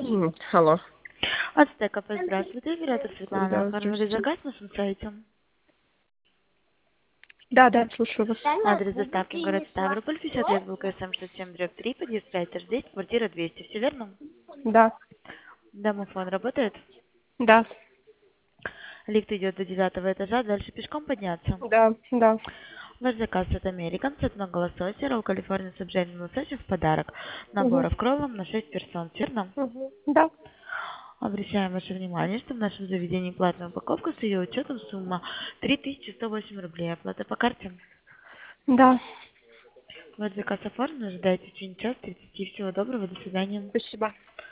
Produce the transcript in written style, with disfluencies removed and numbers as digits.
Алло. Ацтека, здравствуйте. Оператор Светлана. Да, Оформили здравствуйте. заказ на нашем сайте. Да, слушаю вас. Адрес доставки город Ставрополь, 50 лет был КСМ 67/3, подъезд 5 квартира 200. Все верно? Да, Домофон работает? да, Лифт идет до 9 этажа, дальше пешком подняться. да, да. Ваш заказ от American, цветного лосося, ролл Калифорния с обжаренным лососем в подарок. Угу. Наборов кроллом на 6 персон. Верно? Угу. Да. Обращаем ваше внимание, что в нашем заведении платная упаковка с ее учетом сумма 3108 рублей. Оплата по карте. Да. Вот заказ оформлен, ожидайте в течение часа 30. Всего доброго, до свидания. Спасибо.